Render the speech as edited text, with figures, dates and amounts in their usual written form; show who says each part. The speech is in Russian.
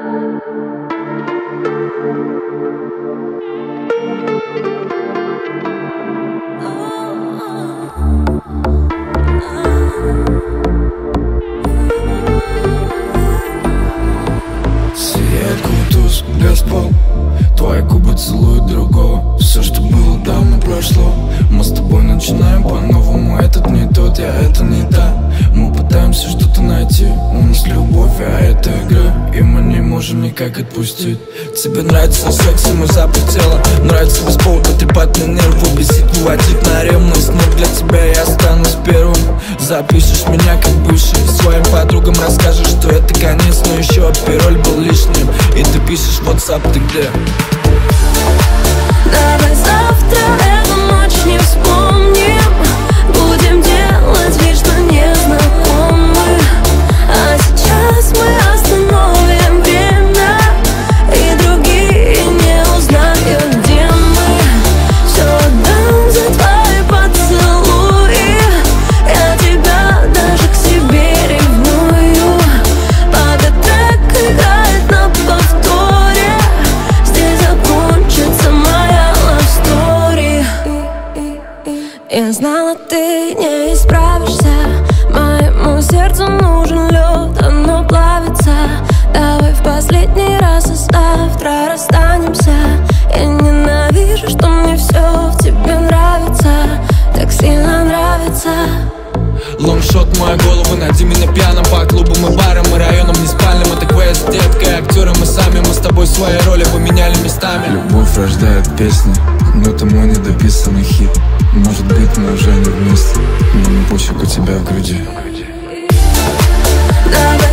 Speaker 1: Господ, твои губы целуют другого. Все, что было давно прошло. Мы с тобой начинаем по-новому. Этот не тот, это не та. Мы пытаемся что-то найти. У нас любовь, это игра. И мы не можем никак отпустить. Тебе нравится секс, ему запах тела. Нравится без повода трепать на нервы. Бесит, выводить на ревность. Но для тебя я останусь первым. Запишешь меня как бывший. Своим подругам расскажешь, что это конец. Но еще пароль был лишним. И ты пишешь в WhatsApp, ты где?
Speaker 2: Давай завтра эту ночь не вспомним. Будем делать вид, что не знакомы. А сейчас мы остановим время. И другие не узнают, где мы. Все отдам за твои поцелуи. Я тебя даже к себе ревную. Под этот трек играет на повторе. Здесь закончится моя love story. Я знала, ты не исправишься. Моему сердцу нужен лед, оно плавится. Давай в последний раз, и завтра расстанемся. Я ненавижу, что мне все в тебе нравится. Так сильно нравится.
Speaker 1: Лонгшот в мою голову, найди меня пьяным по клубам и барам и районам не спальным. Это квест, детка, актеры мы сами. Мы с тобой свои роли поменяли местами. Любовь рождает песни, но это мой недописанный хит. Может быть, мы уже не вместе, но не пофиг у тебя в груди.
Speaker 2: Давай